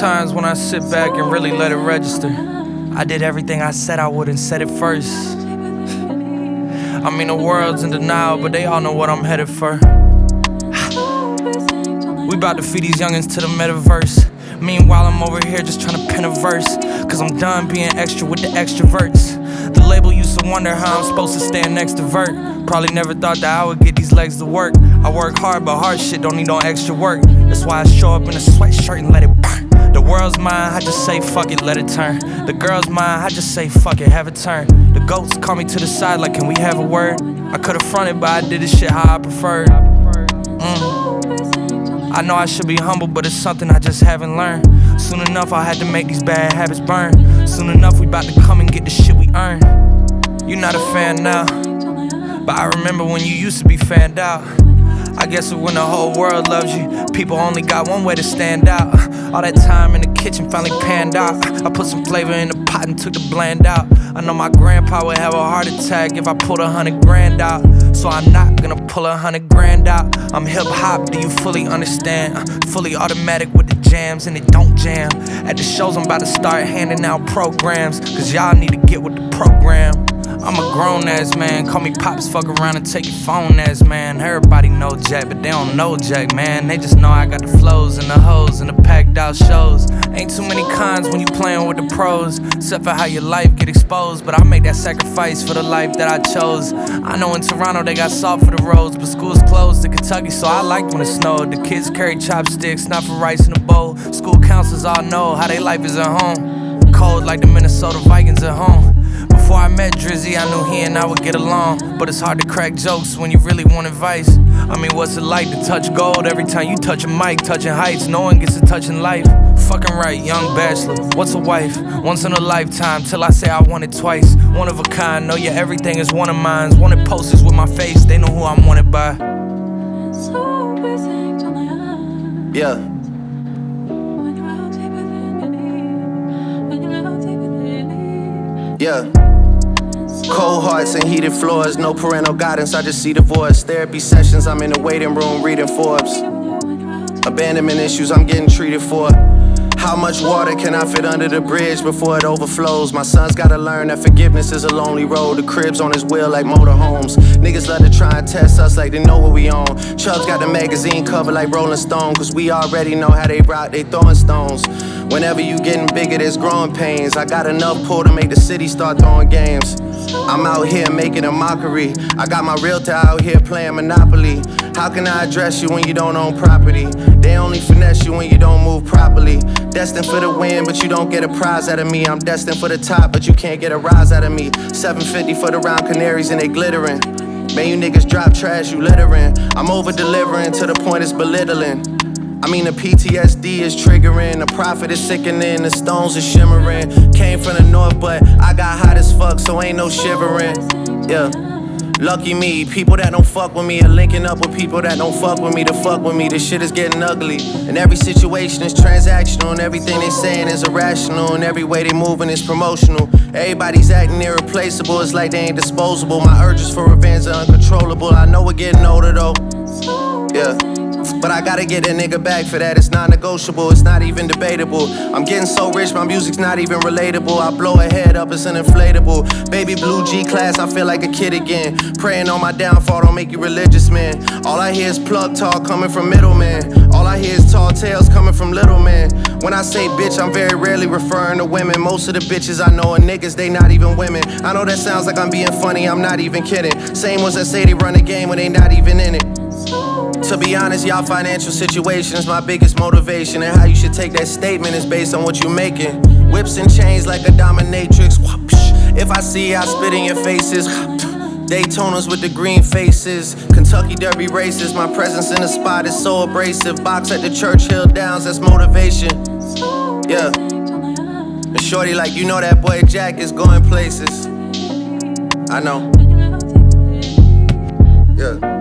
times when I sit back and really let it register. I did everything I said I would and said it first. I mean, the world's in denial, but they all know what I'm headed for. We bout to feed these youngins to the metaverse. Meanwhile, I'm over here just trying to pen a verse, cause I'm done being extra with the extroverts. The label used to wonder how I'm supposed to stand next to Vert. Probably never thought that I would get these legs to work. I work hard, but hard shit don't need no extra work. That's why I show up in a sweatshirt and let it burn. The world's mine, I just say fuck it, let it turn. The girl's mine, I just say fuck it, have it turn. The goats call me to the side like, can we have a word? I could've fronted, but I did this shit how I preferred. I know I should be humble, but it's something I just haven't learned. Soon enough, I had to make these bad habits burn. Soon enough, we bout to come and get the shit we earn. You not a fan now, but I remember when you used to be fanned out. I guess it's when the whole world loves you, people only got one way to stand out. All that time in the kitchen finally panned out. I put some flavor in the pot and took the bland out. I know my grandpa would have a heart attack if I pulled 100 grand out. So I'm not gonna pull 100 grand out. I'm hip hop, do you fully understand? Fully automatic with the jams and it don't jam. At the shows I'm about to start handing out programs, cause y'all need to get with the program. I'm a grown ass man, call me Pops, fuck around and take your phone ass man. Everybody know Jack, but they don't know Jack, man. They just know I got the flows and the hoes and the packed out shows. Ain't too many cons when you playing with the pros, except for how your life get exposed. But I make that sacrifice for the life that I chose. I know in Toronto they got salt for the roads, but school's closed in Kentucky, so I liked when it snowed. The kids carry chopsticks, not for rice in a bowl. School counselors all know how they life is at home. Cold like the Minnesota Vikings at home. Before I met Drizzy, I knew he and I would get along. But it's hard to crack jokes when you really want advice. I mean, what's it like to touch gold every time you touch a mic? Touching heights, no one gets to touch in life. Fucking right, young bachelor, what's a wife? Once in a lifetime, till I say I want it twice. One of a kind, know your everything is one of mine. Wanted posters with my face, they know who I'm wanted by. Yeah. Yeah. Cold hearts and heated floors, no parental guidance, I just see divorce. Therapy sessions, I'm in the waiting room reading Forbes. Abandonment issues, I'm getting treated for. How much water can I fit under the bridge before it overflows? My son's gotta learn that forgiveness is a lonely road. The crib's on his wheel like motorhomes. Niggas love to try and test us like they know what we on. Chubbs got the magazine cover like Rolling Stone, cause we already know how they rock, they throwing stones. Whenever you getting bigger, there's growing pains. I got enough pull to make the city start throwing games. I'm out here making a mockery. I got my realtor out here playing Monopoly. How can I address you when you don't own property? They only finesse you when you don't move properly. Destined for the win, but you don't get a prize out of me. I'm destined for the top, but you can't get a rise out of me. 750 for the round canaries and they glittering. Man, you niggas drop trash, you littering. I'm over delivering to the point it's belittling. I mean, the PTSD is triggering, the profit is sickening, the stones are shimmering. Came from the north, but I got hot as fuck, so ain't no shivering. Yeah. Lucky me, people that don't fuck with me are linking up with people that don't fuck with me to fuck with me. This shit is getting ugly, and every situation is transactional, and everything they saying is irrational, and every way they moving is promotional. Everybody's acting irreplaceable, it's like they ain't disposable. My urges for revenge are uncontrollable. I know we're getting older though, yeah. But I gotta get a nigga back for that, it's non-negotiable, it's not even debatable. I'm getting so rich, my music's not even relatable. I blow a head up, it's an inflatable. Baby blue G-class, I feel like a kid again. Praying on my downfall, don't make you religious, man. All I hear is plug talk coming from middlemen. All I hear is tall tales coming from little men. When I say bitch, I'm very rarely referring to women. Most of the bitches I know are niggas, they not even women. I know that sounds like I'm being funny, I'm not even kidding. Same ones that say they run the game when they not even in it. To be honest, y'all financial situation is my biggest motivation, and how you should take that statement is based on what you making. Whips and chains like a dominatrix. If I see I spit in your faces. Daytonas with the green faces, Kentucky Derby races. My presence in the spot is so abrasive. Box at the Churchill Downs, that's motivation. Yeah. And shorty like, you know that boy Jack is going places. I know. Yeah.